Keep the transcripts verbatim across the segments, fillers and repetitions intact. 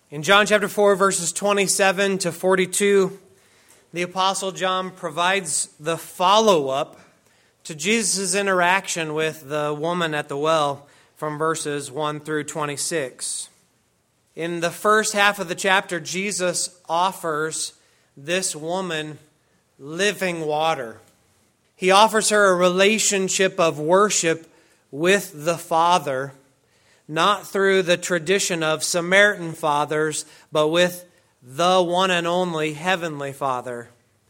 In John chapter four, verses twenty-seven to forty-two, the Apostle John provides the follow-up to Jesus' interaction with the woman at the well from verses one through twenty-six. In the first half of the chapter, Jesus offers this woman living water. He offers her a relationship of worship with the Father, not through the tradition of Samaritan fathers, but with the one and only Heavenly Father.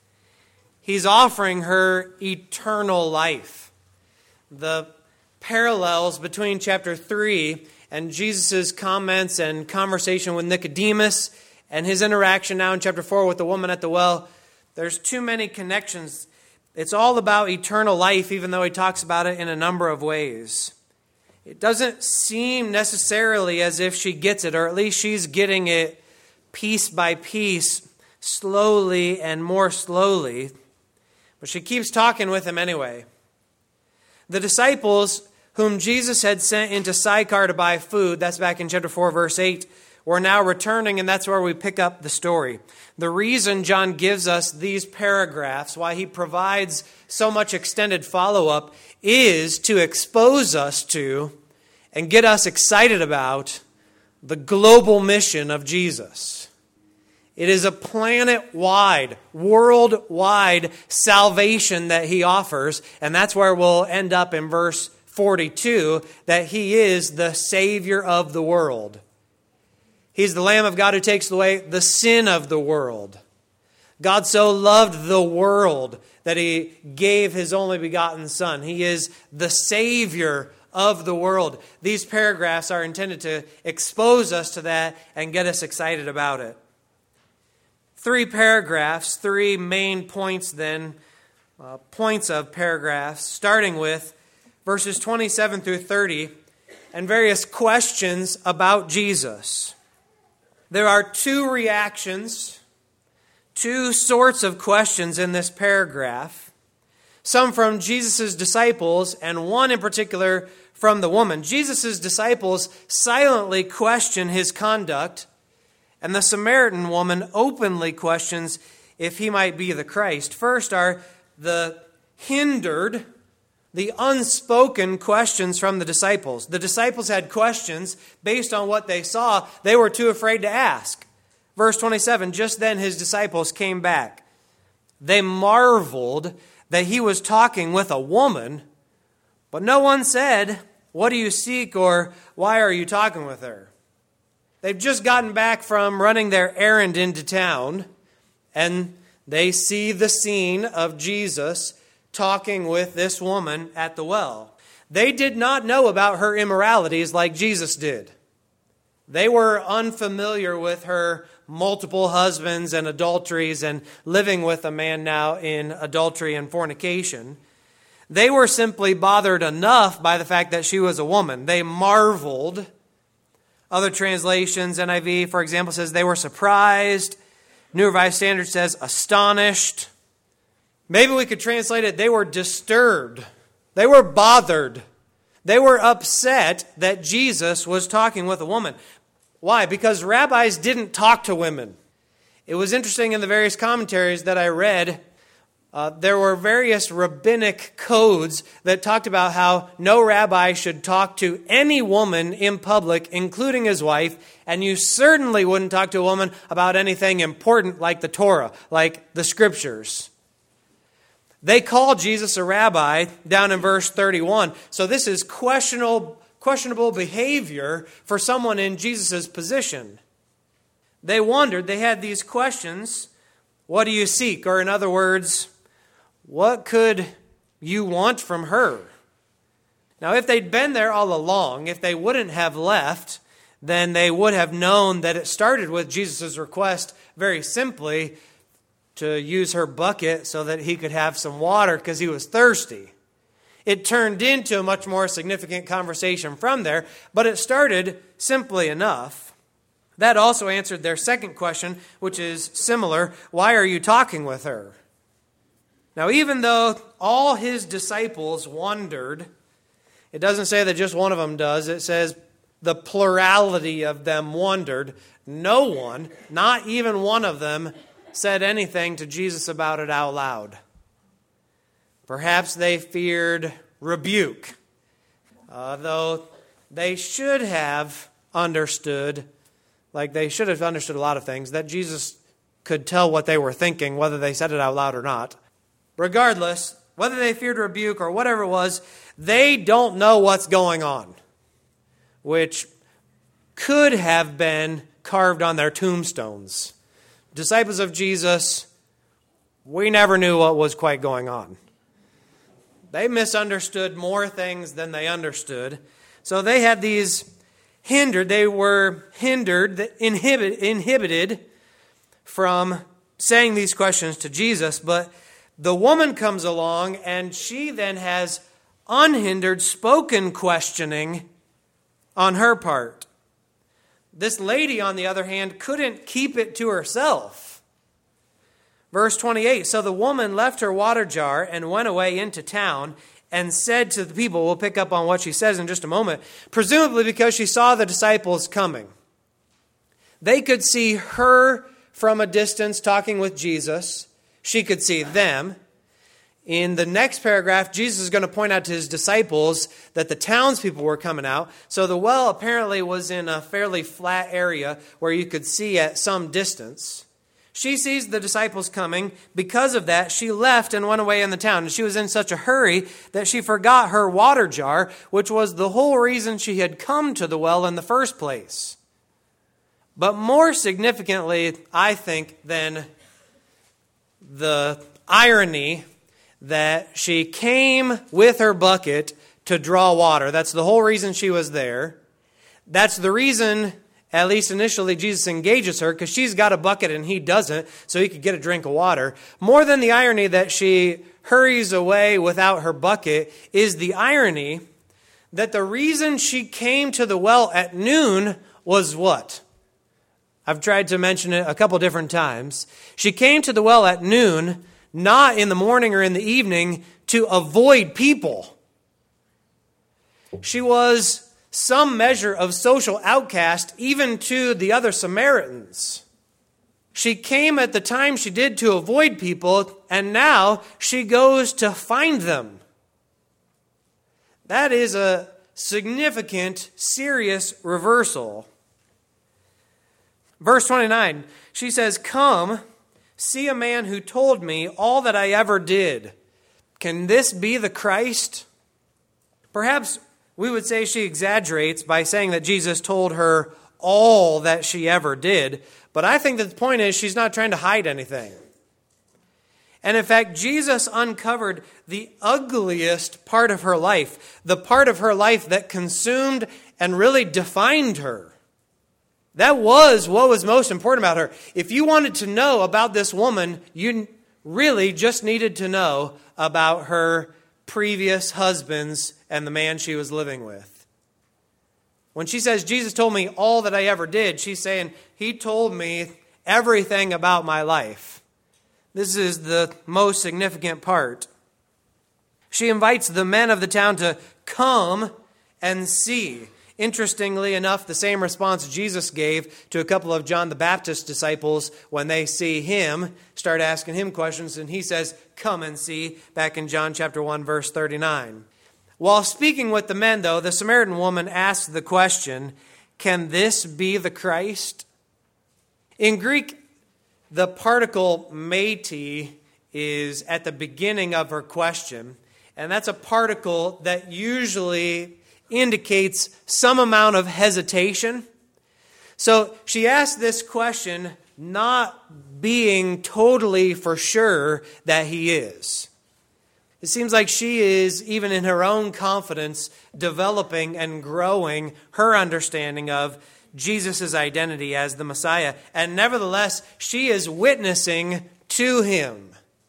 He's offering her eternal life. The parallels between chapter three and Jesus' comments and conversation with Nicodemus and his interaction now in chapter four with the woman at the well, there's too many connections. It's all about eternal life, even though he talks about it in a number of ways. It doesn't seem necessarily as if she gets it, or at least she's getting it piece by piece, slowly and more slowly. But she keeps talking with him anyway. The disciples whom Jesus had sent into Sychar to buy food, that's back in chapter four, verse eight, were now returning, and that's where we pick up the story. The reason John gives us these paragraphs, why he provides so much extended follow-up, is to expose us to and get us excited about the global mission of Jesus. It is a planet-wide, worldwide salvation that he offers, and that's where we'll end up in verse forty-two, that he is the Savior of the world. He's the Lamb of God who takes away the sin of the world. God so loved the world that he gave his only begotten Son. He is the Savior of the world. These paragraphs are intended to expose us to that and get us excited about it. Three paragraphs, three main points then, uh, points of paragraphs, starting with verses twenty-seven through thirty, and various questions about Jesus. There are two reactions, two sorts of questions in this paragraph, some from Jesus' disciples and one in particular from the woman. Jesus' disciples silently question his conduct, and the Samaritan woman openly questions if he might be the Christ. First are the hindered, the unspoken questions from the disciples. The disciples had questions based on what they saw. They were too afraid to ask. Verse twenty-seven, just then his disciples came back. They marveled that he was talking with a woman, but no one said, "What do you seek?" or "Why are you talking with her?" They've just gotten back from running their errand into town, and they see the scene of Jesus talking with this woman at the well. They did not know about her immoralities like Jesus did. They were unfamiliar with her multiple husbands and adulteries and living with a man now in adultery and fornication. They were simply bothered enough by the fact that she was a woman. They marveled. Other translations, N I V, for example, says they were surprised. New Revised Standard says astonished. Maybe we could translate it, they were disturbed. They were bothered. They were upset that Jesus was talking with a woman. Why? Because rabbis didn't talk to women. It was interesting in the various commentaries that I read, uh, there were various rabbinic codes that talked about how no rabbi should talk to any woman in public, including his wife, and you certainly wouldn't talk to a woman about anything important like the Torah, like the Scriptures. They call Jesus a rabbi down in verse thirty-one. So this is questionable, questionable behavior for someone in Jesus' position. They wondered, they had these questions. What do you seek? Or in other words, what could you want from her? Now, if they'd been there all along, if they wouldn't have left, then they would have known that it started with Jesus' request very simply to use her bucket so that he could have some water because he was thirsty. It turned into a much more significant conversation from there, but it started simply enough. That also answered their second question, which is similar. Why are you talking with her? Now, even though all his disciples wondered, it doesn't say that just one of them does. It says the plurality of them wondered, no one, not even one of them, said anything to Jesus about it out loud. Perhaps they feared rebuke, uh, though they should have understood, like they should have understood a lot of things, that Jesus could tell what they were thinking, whether they said it out loud or not. Regardless, whether they feared rebuke or whatever it was, they don't know what's going on, which could have been carved on their tombstones. Disciples of Jesus, we never knew what was quite going on. They misunderstood more things than they understood. So they had these hindered, they were hindered, inhibit, inhibited from saying these questions to Jesus. But the woman comes along and she then has unhindered spoken questioning on her part. This lady, on the other hand, couldn't keep it to herself. Verse twenty-eight, so the woman left her water jar and went away into town and said to the people, we'll pick up on what she says in just a moment, presumably because she saw the disciples coming. They could see her from a distance talking with Jesus. She could see them. In the next paragraph, Jesus is going to point out to his disciples that the townspeople were coming out. So the well apparently was in a fairly flat area where you could see at some distance. She sees the disciples coming. Because of that, she left and went away in the town. And she was in such a hurry that she forgot her water jar, which was the whole reason she had come to the well in the first place. But more significantly, I think, than the irony that she came with her bucket to draw water. That's the whole reason she was there. That's the reason, at least initially, Jesus engages her, because she's got a bucket and he doesn't, so he could get a drink of water. More than the irony that she hurries away without her bucket is the irony that the reason she came to the well at noon was what? I've tried to mention it a couple different times. She came to the well at noon, not in the morning or in the evening, to avoid people. She was some measure of social outcast even to the other Samaritans. She came at the time she did to avoid people, and now she goes to find them. That is a significant, serious reversal. Verse twenty-nine, she says, "Come, see a man who told me all that I ever did. Can this be the Christ?" Perhaps we would say she exaggerates by saying that Jesus told her all that she ever did. But I think that the point is she's not trying to hide anything. And in fact, Jesus uncovered the ugliest part of her life, the part of her life that consumed and really defined her. That was what was most important about her. If you wanted to know about this woman, you really just needed to know about her previous husbands and the man she was living with. When she says, Jesus told me all that I ever did, she's saying, he told me everything about my life. This is the most significant part. She invites the men of the town to come and see. Interestingly enough, the same response Jesus gave to a couple of John the Baptist's disciples when they see him, start asking him questions, and he says, "Come and see," back in John chapter one, verse thirty-nine. While speaking with the men, though, the Samaritan woman asked the question, "Can this be the Christ?" In Greek, the particle meti is at the beginning of her question, and that's a particle that usually indicates some amount of hesitation. So she asked this question not being totally for sure that he is. It seems like she is, even in her own confidence, developing and growing her understanding of Jesus' identity as the Messiah. And nevertheless, she is witnessing to him.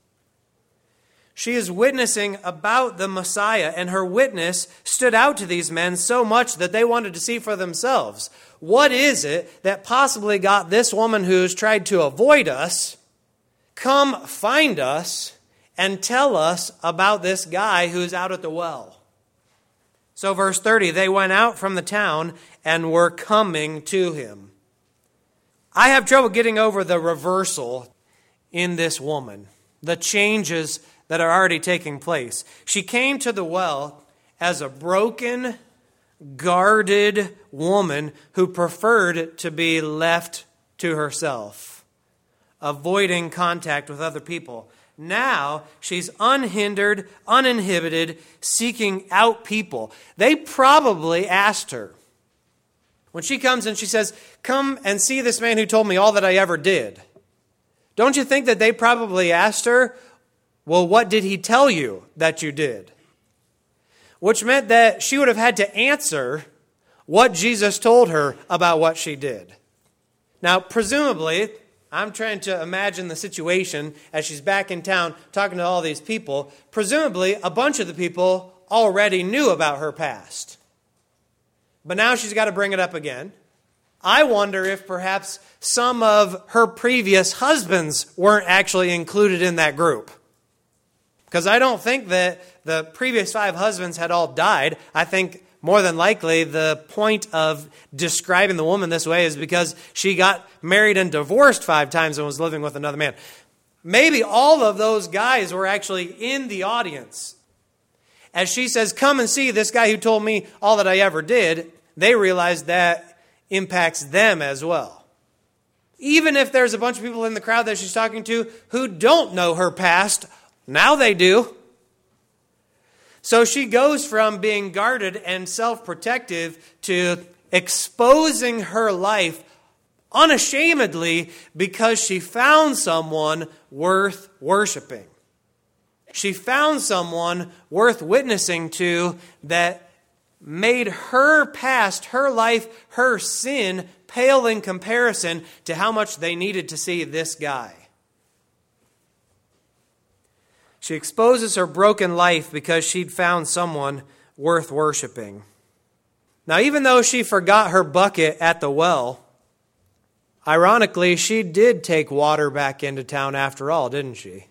She is witnessing about the Messiah, and her witness stood out to these men so much that they wanted to see for themselves. What is it that possibly got this woman who's tried to avoid us, come find us, and tell us about this guy who's out at the well? So verse thirty, they went out from the town and were coming to him. I have trouble getting over the reversal in this woman, the changes that are already taking place. She came to the well as a broken, guarded woman who preferred to be left to herself, avoiding contact with other people. Now she's unhindered, uninhibited, seeking out people. They probably asked her. When she comes and she says, "Come and see this man who told me all that I ever did." Don't you think that they probably asked her, "Well, what did he tell you that you did?" Which meant that she would have had to answer what Jesus told her about what she did. Now, presumably, I'm trying to imagine the situation as she's back in town talking to all these people. Presumably, a bunch of the people already knew about her past. But now she's got to bring it up again. I wonder if perhaps some of her previous husbands weren't actually included in that group. Because I don't think that the previous five husbands had all died. I think more than likely the point of describing the woman this way is because she got married and divorced five times and was living with another man. Maybe all of those guys were actually in the audience. As she says, "Come and see this guy who told me all that I ever did," they realize that impacts them as well. Even if there's a bunch of people in the crowd that she's talking to who don't know her past, now they do. So she goes from being guarded and self-protective to exposing her life unashamedly because she found someone worth worshiping. She found someone worth witnessing to that made her past, her life, her sin pale in comparison to how much they needed to see this guy. She exposes her broken life because she'd found someone worth worshiping. Now, even though she forgot her bucket at the well, ironically, she did take water back into town after all, didn't she?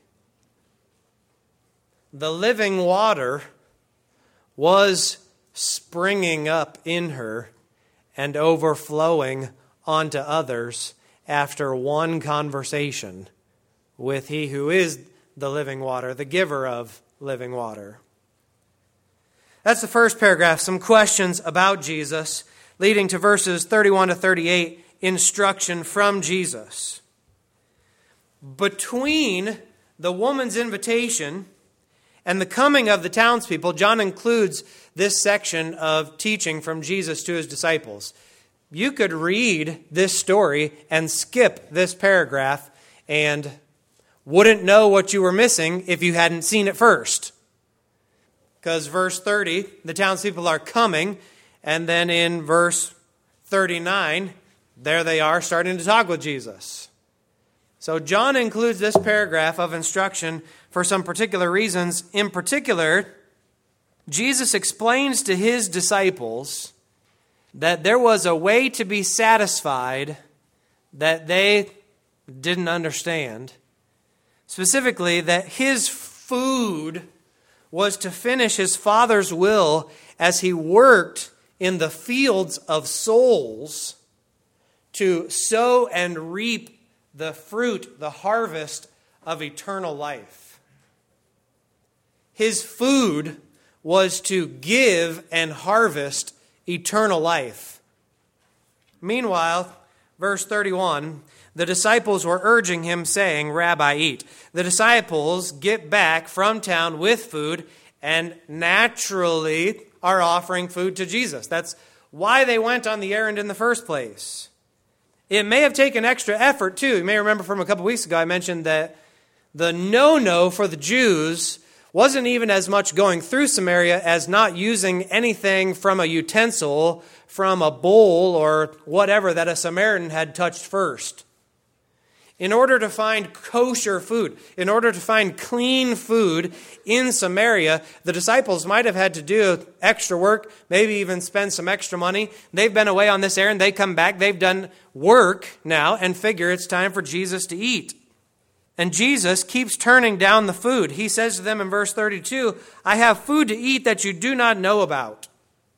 The living water was springing up in her and overflowing onto others after one conversation with He who is the living water, the giver of living water. That's the first paragraph, some questions about Jesus, leading to verses thirty-one to thirty-eight, instruction from Jesus. Between the woman's invitation and the coming of the townspeople, John includes this section of teaching from Jesus to his disciples. You could read this story and skip this paragraph and wouldn't know what you were missing if you hadn't seen it first. Because verse thirty, the townspeople are coming, and then in verse thirty-nine, there they are starting to talk with Jesus. So John includes this paragraph of instruction for some particular reasons. In particular, Jesus explains to his disciples that there was a way to be satisfied that they didn't understand. Specifically, that his food was to finish his Father's will as he worked in the fields of souls to sow and reap the fruit, the harvest of eternal life. His food was to give and harvest eternal life. Meanwhile, verse thirty-one, the disciples were urging him, saying, "Rabbi, eat." The disciples get back from town with food and naturally are offering food to Jesus. That's why they went on the errand in the first place. It may have taken extra effort, too. You may remember from a couple weeks ago, I mentioned that the no-no for the Jews wasn't even as much going through Samaria as not using anything from a utensil, from a bowl, or whatever that a Samaritan had touched first. In order to find kosher food, in order to find clean food in Samaria, the disciples might have had to do extra work, maybe even spend some extra money. They've been away on this errand. They come back. They've done work now and figure it's time for Jesus to eat. And Jesus keeps turning down the food. He says to them in verse thirty-two, "I have food to eat that you do not know about."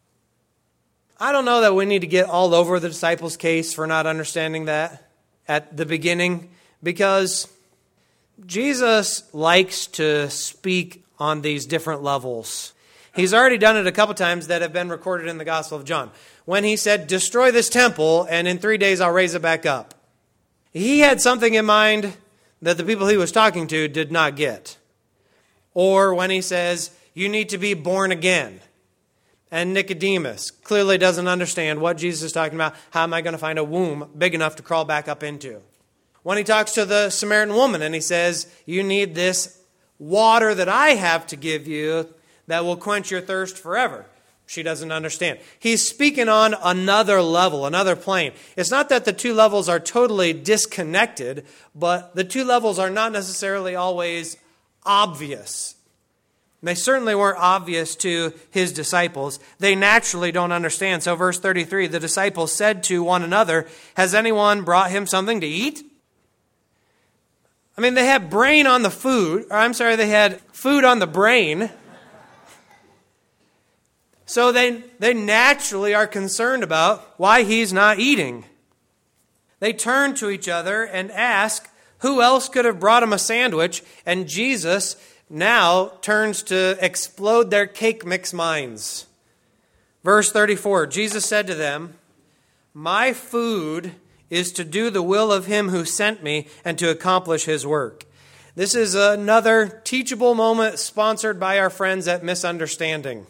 I don't know that we need to get all over the disciples' case for not understanding that at the beginning, because Jesus likes to speak on these different levels. He's already done it a couple times that have been recorded in the Gospel of John. When he said, destroy this temple, and in three days I'll raise it back up. He had something in mind that the people he was talking to did not get. Or when he says, you need to be born again. And Nicodemus clearly doesn't understand what Jesus is talking about. How am I going to find a womb big enough to crawl back up into? When he talks to the Samaritan woman and he says, you need this water that I have to give you that will quench your thirst forever. She doesn't understand. He's speaking on another level, another plane. It's not that the two levels are totally disconnected, but the two levels are not necessarily always obvious. They certainly weren't obvious to his disciples. They naturally don't understand. So verse thirty-three, the disciples said to one another, has anyone brought him something to eat? I mean, they had brain on the food, or I'm sorry, they had food on the brain. So they, they naturally are concerned about why he's not eating. They turn to each other and ask, who else could have brought him a sandwich? And Jesus now turns to explode their cake mix minds. Verse thirty-four, Jesus said to them, my food is to do the will of him who sent me and to accomplish his work. This is another teachable moment sponsored by our friends at Misunderstanding.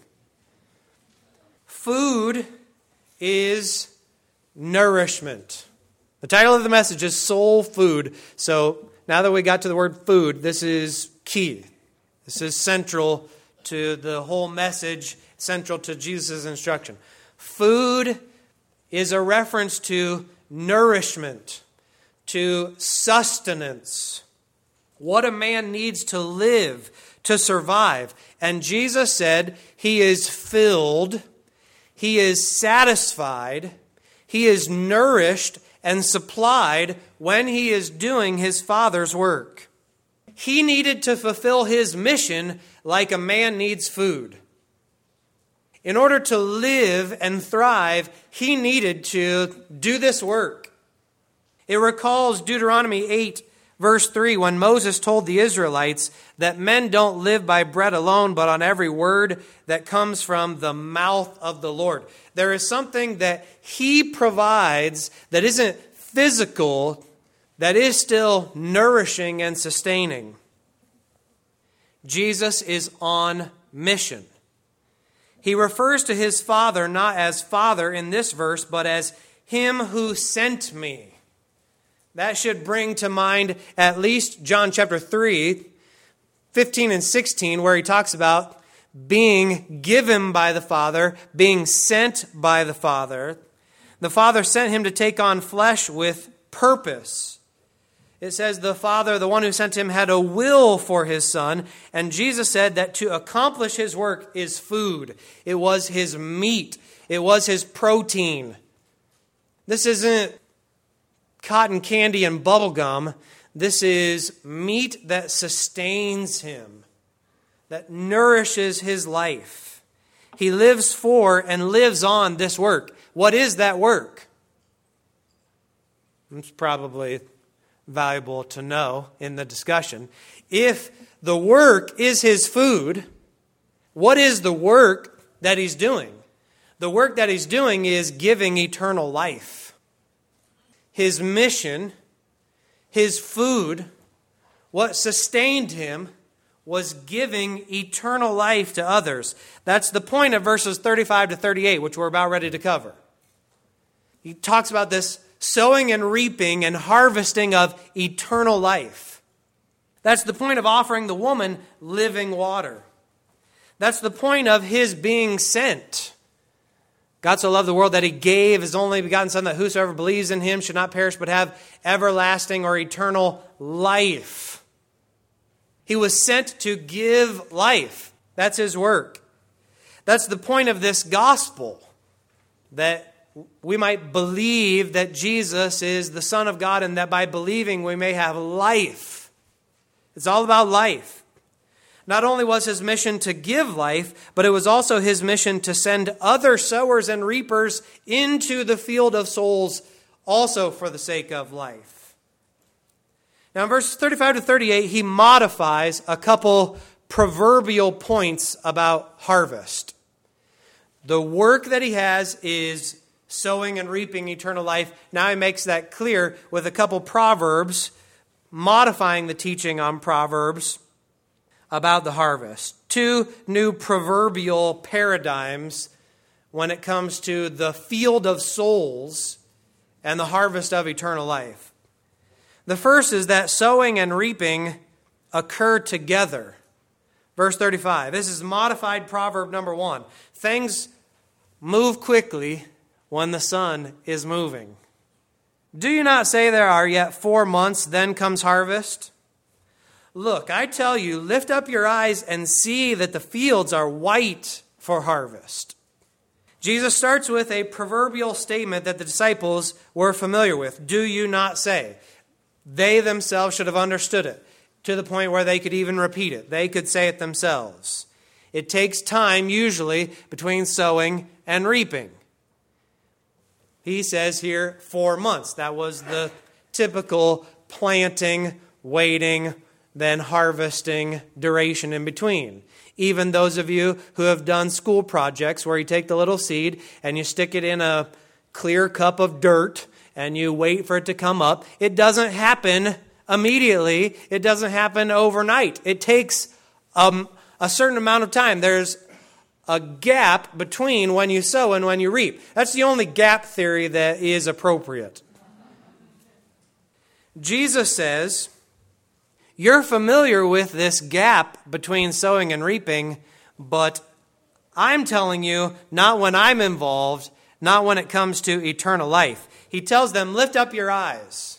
Food is nourishment. The title of the message is Soul Food. So now that we got to the word food, this is key. This is central to the whole message, central to Jesus' instruction. Food is a reference to nourishment, to sustenance, what a man needs to live, to survive. And Jesus said he is filled, he is satisfied, he is nourished and supplied when he is doing his Father's work. He needed to fulfill his mission like a man needs food. In order to live and thrive, he needed to do this work. It recalls Deuteronomy eight, verse three, when Moses told the Israelites that men don't live by bread alone, but on every word that comes from the mouth of the Lord. There is something that he provides that isn't physical, that is still nourishing and sustaining. Jesus is on mission. He refers to his Father not as Father in this verse, but as him who sent me. That should bring to mind at least John chapter three, fifteen and sixteen, where he talks about being given by the Father, being sent by the Father. The Father sent him to take on flesh with purpose. It says the Father, the one who sent him, had a will for his Son. And Jesus said that to accomplish his work is food. It was his meat. It was his protein. This isn't cotton candy and bubble gum. This is meat that sustains him, that nourishes his life. He lives for and lives on this work. What is that work? It's probably valuable to know in the discussion. If the work is his food, what is the work that he's doing? The work that he's doing is giving eternal life. His mission, his food, what sustained him was giving eternal life to others. That's the point of verses thirty-five to thirty-eight, which we're about ready to cover. He talks about this sowing and reaping and harvesting of eternal life. That's the point of offering the woman living water. That's the point of his being sent. God so loved the world that he gave his only begotten Son, that whosoever believes in him should not perish but have everlasting or eternal life. He was sent to give life. That's his work. That's the point of this gospel, that we might believe that Jesus is the Son of God, and that by believing we may have life. It's all about life. Not only was his mission to give life, but it was also his mission to send other sowers and reapers into the field of souls also for the sake of life. Now in verses thirty-five to thirty-eight, he modifies a couple proverbial points about harvest. The work that he has is sowing and reaping eternal life. Now he makes that clear with a couple proverbs, modifying the teaching on Proverbs about the harvest. Two new proverbial paradigms when it comes to the field of souls and the harvest of eternal life. The first is that sowing and reaping occur together. Verse thirty-five, this is modified proverb number one. Things move quickly when the sun is moving. Do you not say there are yet four months, then comes harvest? Look, I tell you, lift up your eyes and see that the fields are white for harvest. Jesus starts with a proverbial statement that the disciples were familiar with. Do you not say? They themselves should have understood it to the point where they could even repeat it. They could say it themselves. It takes time, usually, between sowing and reaping. He says here, four months. That was the typical planting, waiting, then harvesting duration in between. Even those of you who have done school projects where you take the little seed and you stick it in a clear cup of dirt and you wait for it to come up, it doesn't happen immediately. It doesn't happen overnight. It takes um, a certain amount of time. There's a gap between when you sow and when you reap. That's the only gap theory that is appropriate. Jesus says, you're familiar with this gap between sowing and reaping, but I'm telling you, not when I'm involved, not when it comes to eternal life. He tells them, lift up your eyes.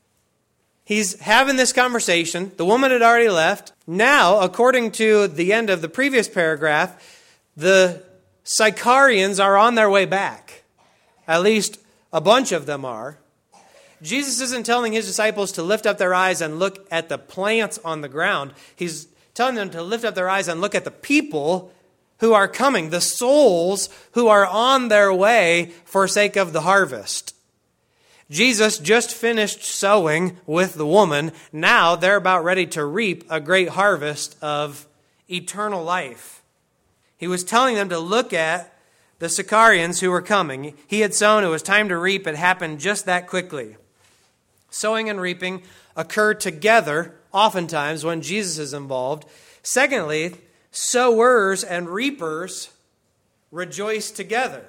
He's having this conversation. The woman had already left. Now, according to the end of the previous paragraph, the Sycharians are on their way back. At least a bunch of them are. Jesus isn't telling his disciples to lift up their eyes and look at the plants on the ground. He's telling them to lift up their eyes and look at the people who are coming, the souls who are on their way for sake of the harvest. Jesus just finished sowing with the woman. Now they're about ready to reap a great harvest of eternal life. He was telling them to look at the Sycharians who were coming. He had sown, it was time to reap. It happened just that quickly. Sowing and reaping occur together, oftentimes when Jesus is involved. Secondly, sowers and reapers rejoice together.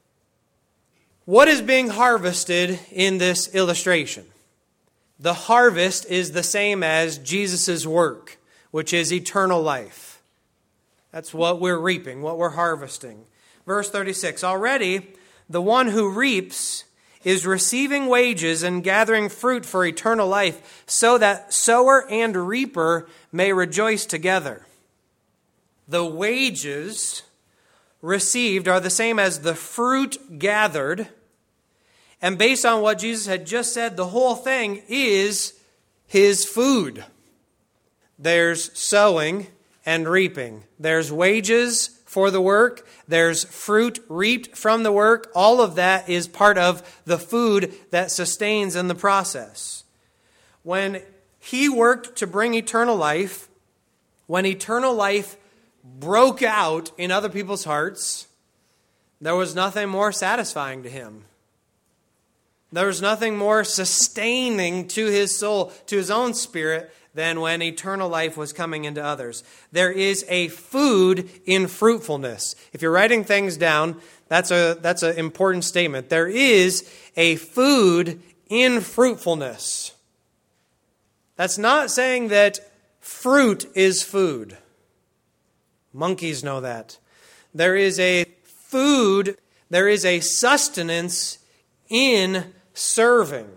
What is being harvested in this illustration? The harvest is the same as Jesus' work, which is eternal life. That's what we're reaping, what we're harvesting. Verse thirty-six, already the one who reaps is receiving wages and gathering fruit for eternal life, so that sower and reaper may rejoice together. The wages received are the same as the fruit gathered. And based on what Jesus had just said, the whole thing is his food. There's sowing and reaping. There's wages for the work. There's fruit reaped from the work. All of that is part of the food that sustains in the process. When he worked to bring eternal life, when eternal life broke out in other people's hearts, there was nothing more satisfying to him. There was nothing more sustaining to his soul, to his own spirit, than when eternal life was coming into others. There is a food in fruitfulness. If you're writing things down, that's a that's an important statement. There is a food in fruitfulness. That's not saying that fruit is food. Monkeys know that. There is a food, there is a sustenance in serving,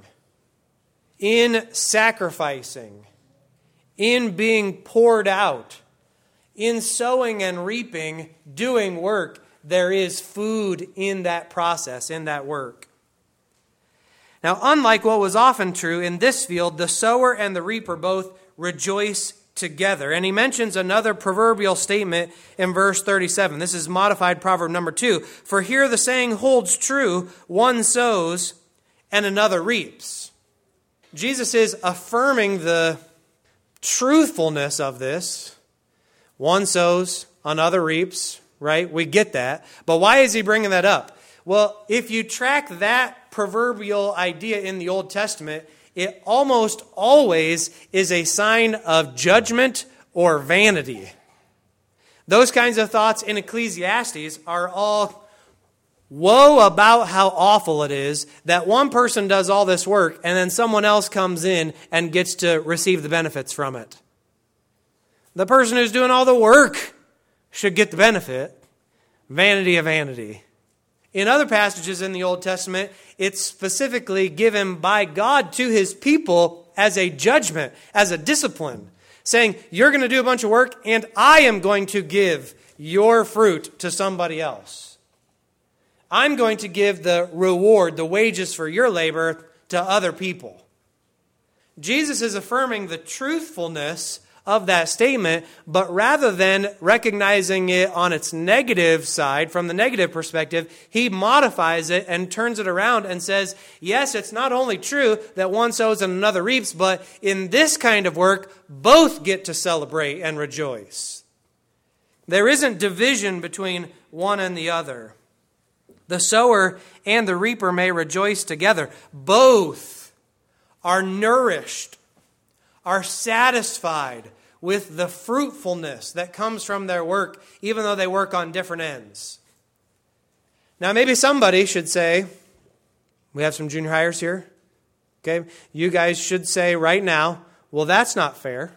in sacrificing, in being poured out, in sowing and reaping, doing work. There is food in that process, in that work. Now, unlike what was often true in this field, the sower and the reaper both rejoice together. And he mentions another proverbial statement in verse thirty-seven. This is modified proverb number two. For here the saying holds true, one sows and another reaps. Jesus is affirming the truthfulness of this. One sows, another reaps, right? We get that. But why is he bringing that up? Well, if you track that proverbial idea in the Old Testament, it almost always is a sign of judgment or vanity. Those kinds of thoughts in Ecclesiastes are all woe about how awful it is that one person does all this work and then someone else comes in and gets to receive the benefits from it. The person who's doing all the work should get the benefit. Vanity of vanity. In other passages in the Old Testament, it's specifically given by God to his people as a judgment, as a discipline, saying, you're going to do a bunch of work and I am going to give your fruit to somebody else. I'm going to give the reward, the wages for your labor to other people. Jesus is affirming the truthfulness of that statement, but rather than recognizing it on its negative side, from the negative perspective, he modifies it and turns it around and says, yes, it's not only true that one sows and another reaps, but in this kind of work, both get to celebrate and rejoice. There isn't division between one and the other. The sower and the reaper may rejoice together. Both are nourished, are satisfied with the fruitfulness that comes from their work, even though they work on different ends. Now, maybe somebody should say, we have some junior hires here. Okay, you guys should say right now, well, that's not fair.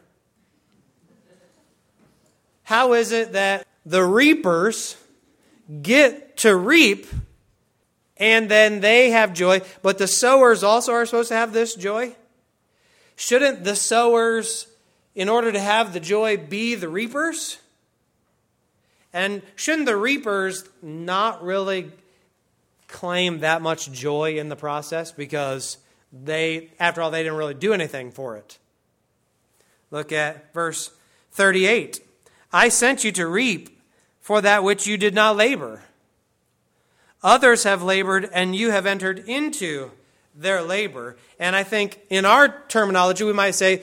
How is it that the reapers get to reap and then they have joy, but the sowers also are supposed to have this joy? Shouldn't the sowers, in order to have the joy, be the reapers? And shouldn't the reapers not really claim that much joy in the process because they, after all, they didn't really do anything for it? Look at verse thirty-eight. I sent you to reap for that which you did not labor. Others have labored, and you have entered into their labor. And I think in our terminology, we might say,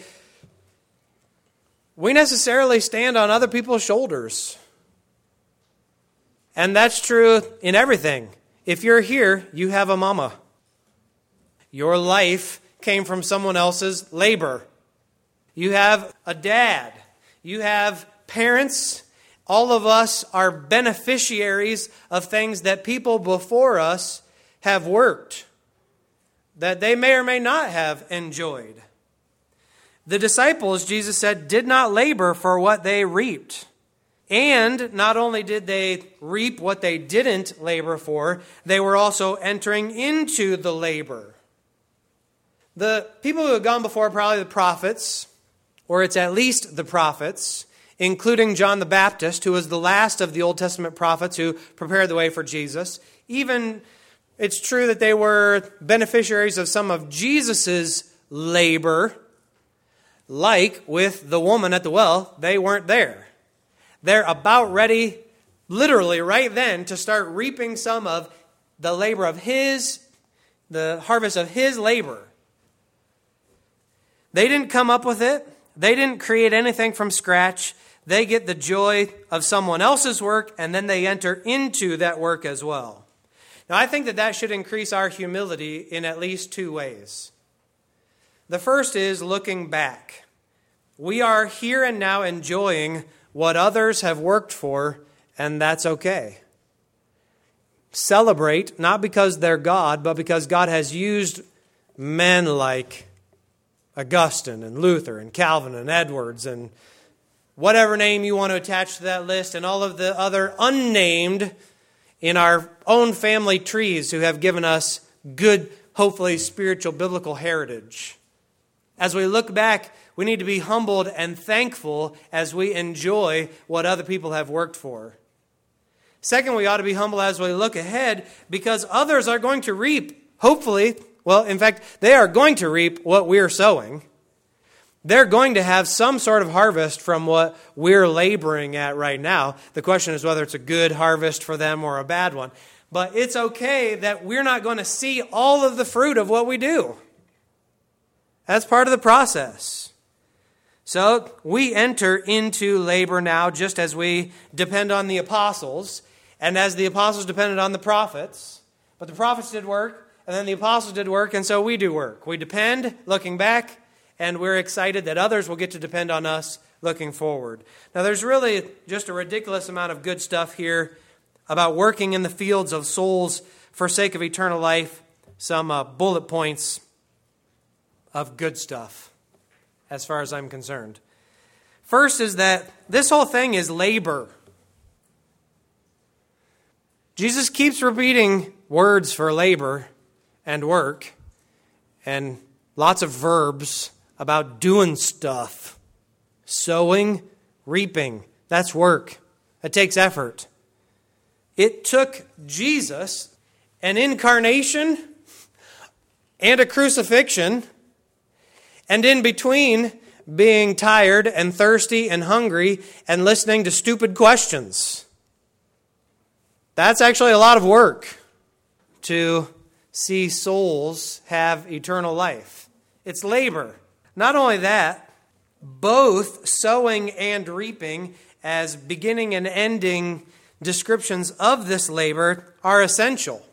we necessarily stand on other people's shoulders. And that's true in everything. If you're here, you have a mama. Your life came from someone else's labor. You have a dad. You have parents. All of us are beneficiaries of things that people before us have worked, that they may or may not have enjoyed. The disciples, Jesus said, did not labor for what they reaped. And not only did they reap what they didn't labor for, they were also entering into the labor. The people who had gone before, probably the prophets, or it's at least the prophets, including John the Baptist, who was the last of the Old Testament prophets who prepared the way for Jesus. Even it's true that they were beneficiaries of some of Jesus' labor, like with the woman at the well. They weren't there. They're about ready, literally right then, to start reaping some of the labor of his, the harvest of his labor. They didn't come up with it. They didn't create anything from scratch. They get the joy of someone else's work, and then they enter into that work as well. Now, I think that that should increase our humility in at least two ways. The first is looking back. We are here and now enjoying what others have worked for, and that's okay. Celebrate, not because they're God, but because God has used men like Augustine and Luther and Calvin and Edwards and whatever name you want to attach to that list, and all of the other unnamed in our own family trees who have given us good, hopefully spiritual, biblical heritage. As we look back, we need to be humbled and thankful as we enjoy what other people have worked for. Second, we ought to be humble as we look ahead because others are going to reap, hopefully, well, in fact, they are going to reap what we're sowing. They're going to have some sort of harvest from what we're laboring at right now. The question is whether it's a good harvest for them or a bad one. But it's okay that we're not going to see all of the fruit of what we do. That's part of the process. So we enter into labor now just as we depend on the apostles, and as the apostles depended on the prophets. But the prophets did work, and then the apostles did work, and so we do work. We depend, looking back, and we're excited that others will get to depend on us looking forward. Now, there's really just a ridiculous amount of good stuff here about working in the fields of souls for sake of eternal life. Some uh, bullet points of good stuff, as far as I'm concerned. First is that this whole thing is labor. Jesus keeps repeating words for labor and work, and lots of verbs about doing stuff. Sowing, reaping. That's work. It takes effort. It took Jesus an incarnation and a crucifixion, and in between being tired and thirsty and hungry and listening to stupid questions. That's actually a lot of work to see souls have eternal life. It's labor. Not only that, both sowing and reaping as beginning and ending descriptions of this labor are essential.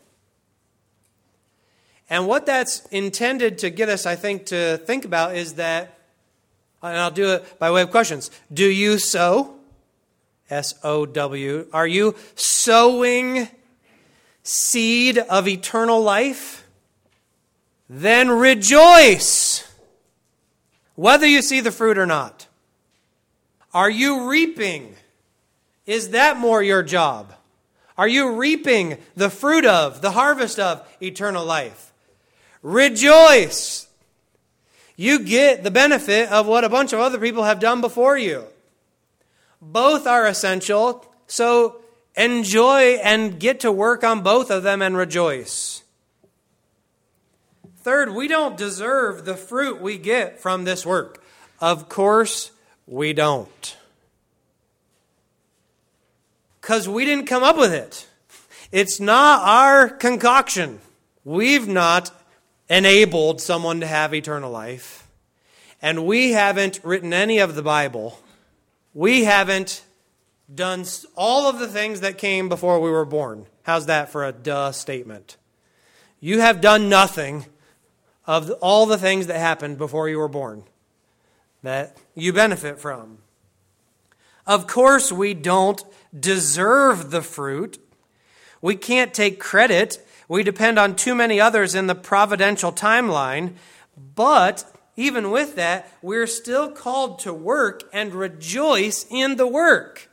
And what that's intended to get us, I think, to think about is that, and I'll do it by way of questions. Do you sow? S O W. Are you sowing seed of eternal life? Then rejoice, whether you see the fruit or not. Are you reaping? Is that more your job? Are you reaping the fruit of, the harvest of eternal life? Rejoice. You get the benefit of what a bunch of other people have done before you. Both are essential, so enjoy and get to work on both of them and rejoice. Third, we don't deserve the fruit we get from this work. Of course, we don't. Because we didn't come up with it. It's not our concoction. We've not enabled someone to have eternal life. And we haven't written any of the Bible. We haven't done all of the things that came before we were born. How's that for a duh statement? You have done nothing of all the things that happened before you were born that you benefit from. Of course, we don't deserve the fruit. We can't take credit. We depend on too many others in the providential timeline. But even with that, we're still called to work and rejoice in the work.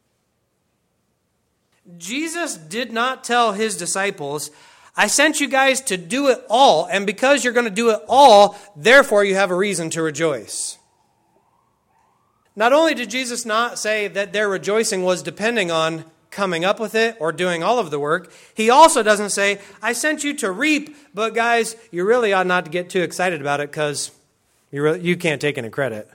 Jesus did not tell his disciples, I sent you guys to do it all, and because you're going to do it all, therefore you have a reason to rejoice. Not only did Jesus not say that their rejoicing was depending on coming up with it or doing all of the work, he also doesn't say, I sent you to reap, but guys, you really ought not to get too excited about it because you really, you can't take any credit.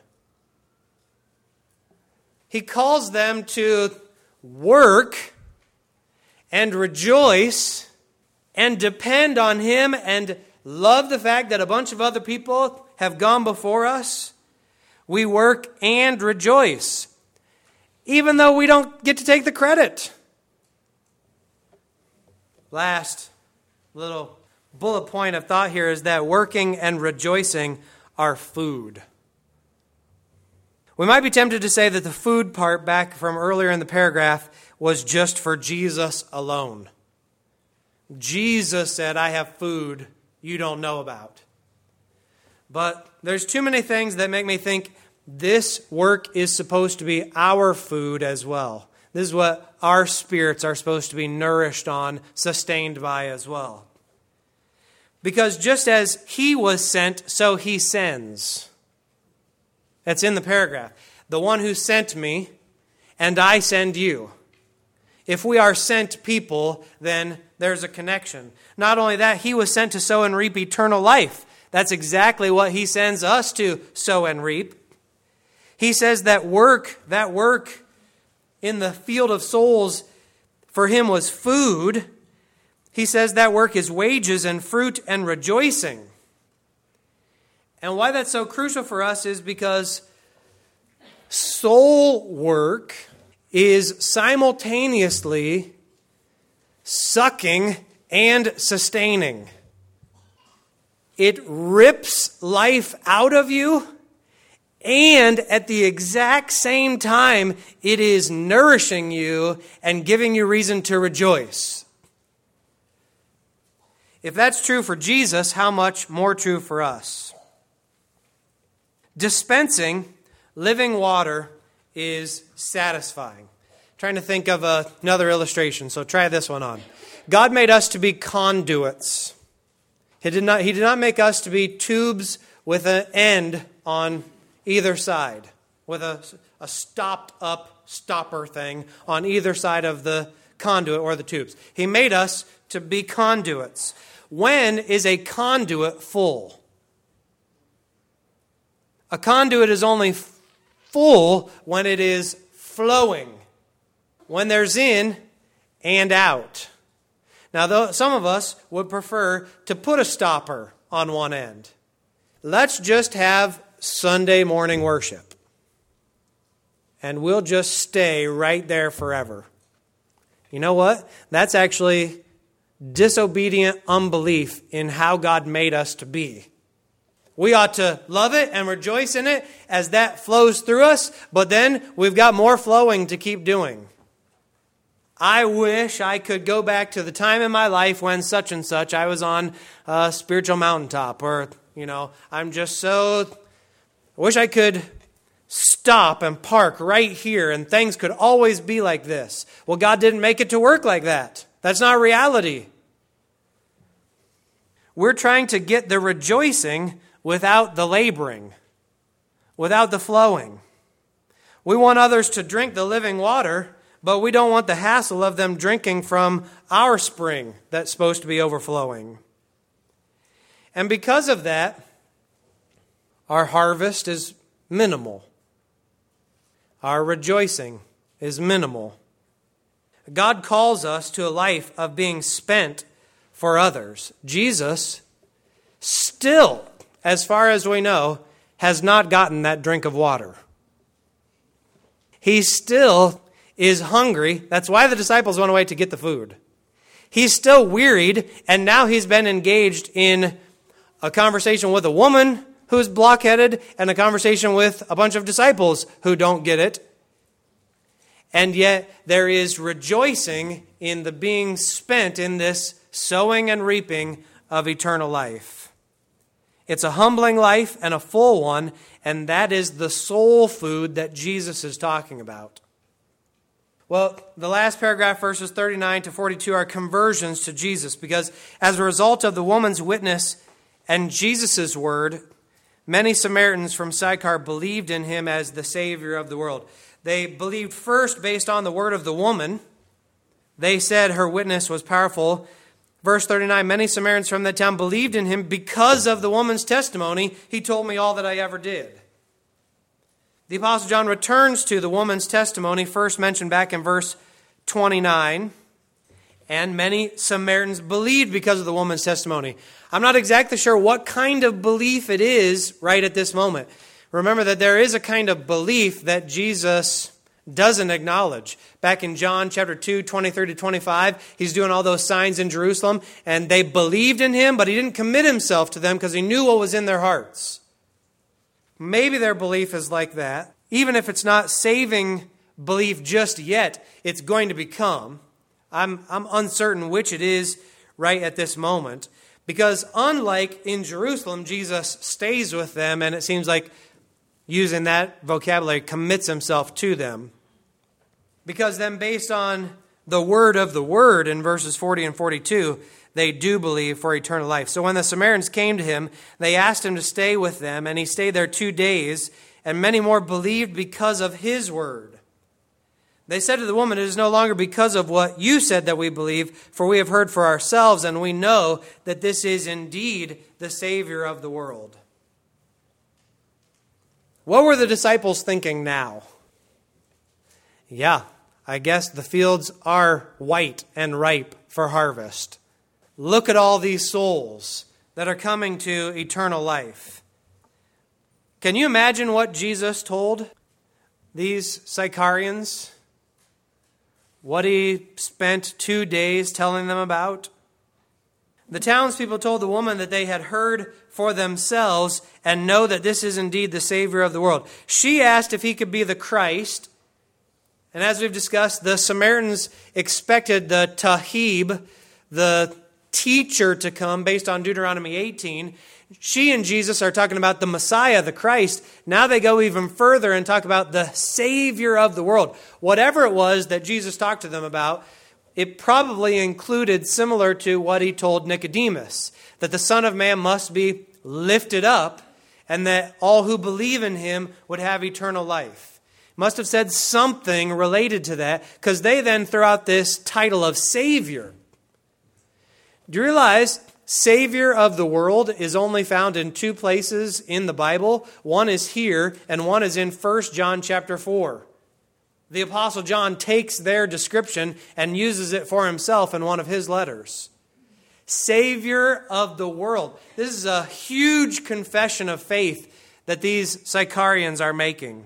He calls them to work and rejoice and depend on him and love the fact that a bunch of other people have gone before us. We work and rejoice, even though we don't get to take the credit. Last little bullet point of thought here is that working and rejoicing are food. We might be tempted to say that the food part back from earlier in the paragraph was just for Jesus alone. Jesus said, I have food you don't know about. But there's too many things that make me think this work is supposed to be our food as well. This is what our spirits are supposed to be nourished on, sustained by as well. Because just as he was sent, so he sends. That's in the paragraph. The one who sent me, and I send you. If we are sent people, then there's a connection. Not only that, he was sent to sow and reap eternal life. That's exactly what he sends us to sow and reap. He says that work, that work in the field of souls for him was food. He says that work is wages and fruit and rejoicing. And why that's so crucial for us is because soul work is simultaneously sucking and sustaining. It rips life out of you, and at the exact same time, it is nourishing you and giving you reason to rejoice. If that's true for Jesus, how much more true for us? Dispensing living water is satisfying. I'm trying to think of a, another illustration, so try this one on. God made us to be conduits. He did not, he did not make us to be tubes with an end on either side, with a, a stopped up stopper thing on either side of the conduit or the tubes. He made us to be conduits. When is a conduit full? A conduit is only full when it is flowing, when there's in and out. Now, though, some of us would prefer to put a stopper on one end. Let's just have Sunday morning worship, and we'll just stay right there forever. You know what? That's actually disobedient unbelief in how God made us to be. We ought to love it and rejoice in it as that flows through us, but then we've got more flowing to keep doing. I wish I could go back to the time in my life when such and such I was on a spiritual mountaintop, or, you know, I'm just so, I wish I could stop and park right here and things could always be like this. Well, God didn't make it to work like that. That's not reality. We're trying to get the rejoicing without the laboring, without the flowing. We want others to drink the living water, but we don't want the hassle of them drinking from our spring that's supposed to be overflowing. And because of that, our harvest is minimal. Our rejoicing is minimal. God calls us to a life of being spent for others. Jesus still, as far as we know, has not gotten that drink of water. He still is hungry. That's why the disciples went away to get the food. He's still wearied, and now he's been engaged in a conversation with a woman who's blockheaded and a conversation with a bunch of disciples who don't get it. And yet there is rejoicing in the being spent in this sowing and reaping of eternal life. It's a humbling life and a full one, and that is the soul food that Jesus is talking about. Well, the last paragraph, verses thirty-nine to forty-two, are conversions to Jesus, because as a result of the woman's witness and Jesus' word, many Samaritans from Sychar believed in him as the Savior of the world. They believed first based on the word of the woman. They said her witness was powerful. Verse thirty-nine, many Samaritans from that town believed in him because of the woman's testimony. He told me all that I ever did. The Apostle John returns to the woman's testimony, first mentioned back in verse twenty-nine. And many Samaritans believed because of the woman's testimony. I'm not exactly sure what kind of belief it is right at this moment. Remember that there is a kind of belief that Jesus doesn't acknowledge. Back in John chapter two, twenty-three to twenty-five, he's doing all those signs in Jerusalem, and they believed in him, but he didn't commit himself to them because he knew what was in their hearts. Maybe their belief is like that. Even if it's not saving belief just yet, it's going to become. I'm, I'm uncertain which it is right at this moment. Because unlike in Jerusalem, Jesus stays with them, and it seems like, using that vocabulary, commits himself to them. Because then based on the word of the word in verses forty and forty-two, they do believe for eternal life. So when the Samaritans came to him, they asked him to stay with them, and he stayed there two days, and many more believed because of his word. They said to the woman, "It is no longer because of what you said that we believe, for we have heard for ourselves, and we know that this is indeed the Savior of the world." What were the disciples thinking now? Yeah, I guess the fields are white and ripe for harvest. Look at all these souls that are coming to eternal life. Can you imagine what Jesus told these Sycharians? What he spent two days telling them about? The townspeople told the woman that they had heard for themselves and know that this is indeed the Savior of the world. She asked if he could be the Christ. And as we've discussed, the Samaritans expected the Tahib, the teacher, to come based on Deuteronomy eighteen. She and Jesus are talking about the Messiah, the Christ. Now they go even further and talk about the Savior of the world. Whatever it was that Jesus talked to them about, it probably included similar to what he told Nicodemus, that the Son of Man must be lifted up and that all who believe in him would have eternal life. Must have said something related to that, because they then throw out this title of Savior. Do you realize Savior of the world is only found in two places in the Bible? One is here, and one is in First John chapter four. The Apostle John takes their description and uses it for himself in one of his letters. Savior of the world. This is a huge confession of faith that these Sycharians are making.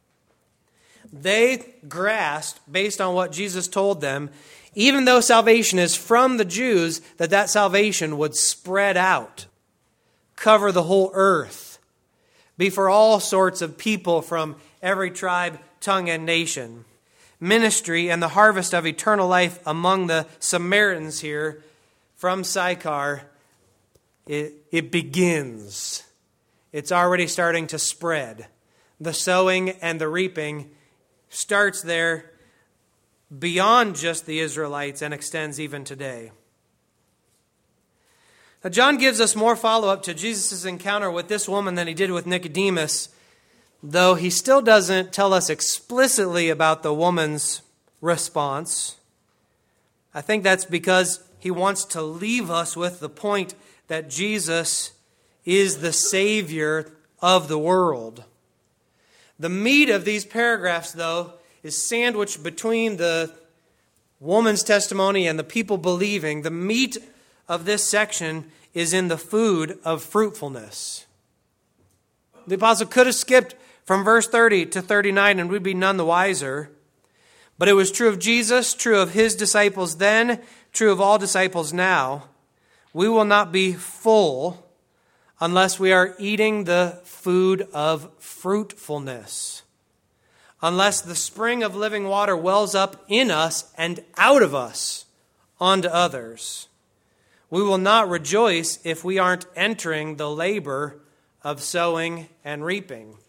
They grasped, based on what Jesus told them, even though salvation is from the Jews, that that salvation would spread out, cover the whole earth, be for all sorts of people from every tribe, tongue, and nation. Ministry and the harvest of eternal life among the Samaritans here from Sychar, it, it begins. It's already starting to spread. The sowing and the reaping starts there beyond just the Israelites and extends even today. Now, John gives us more follow-up to Jesus' encounter with this woman than he did with Nicodemus, though he still doesn't tell us explicitly about the woman's response. I think that's because he wants to leave us with the point that Jesus is the Savior of the world. The meat of these paragraphs, though, is sandwiched between the woman's testimony and the people believing. The meat of this section is in the food of fruitfulness. The apostle could have skipped from verse thirty to thirty-nine and we'd be none the wiser. But it was true of Jesus, true of his disciples then, true of all disciples now. We will not be full unless we are eating the food of fruitfulness. Unless the spring of living water wells up in us and out of us onto others. We will not rejoice if we aren't entering the labor of sowing and reaping.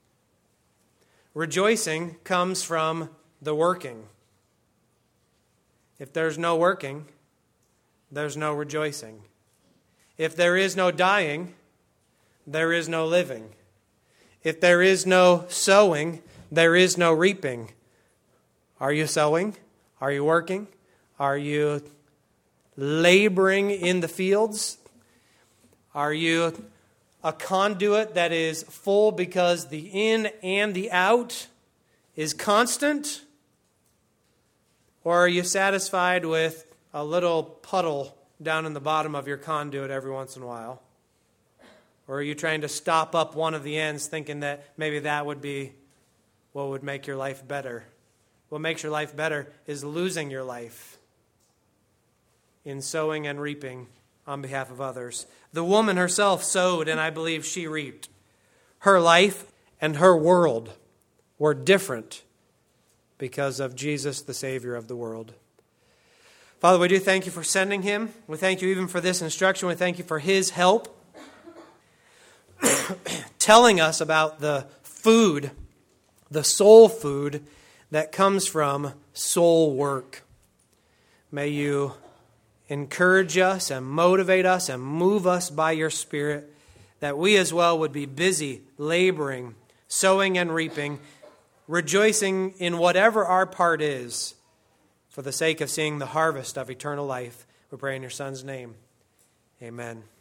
Rejoicing comes from the working. If there's no working, there's no rejoicing. If there is no dying, there is no living. If there is no sowing, there is no reaping. Are you sowing? Are you working? Are you laboring in the fields? Are you a conduit that is full because the in and the out is constant? Or are you satisfied with a little puddle down in the bottom of your conduit every once in a while? Or are you trying to stop up one of the ends thinking that maybe that would be what would make your life better? What makes your life better is losing your life in sowing and reaping on behalf of others. The woman herself sowed, and I believe she reaped. Her life and her world were different because of Jesus, the Savior of the world. Father, we do thank you for sending him. We thank you even for this instruction. We thank you for his help telling us about the food, the soul food that comes from soul work. May you encourage us and motivate us and move us by your Spirit, that we as well would be busy laboring, sowing and reaping rejoicing in whatever our part is for the sake of seeing the harvest of eternal life. We pray in your Son's name. Amen.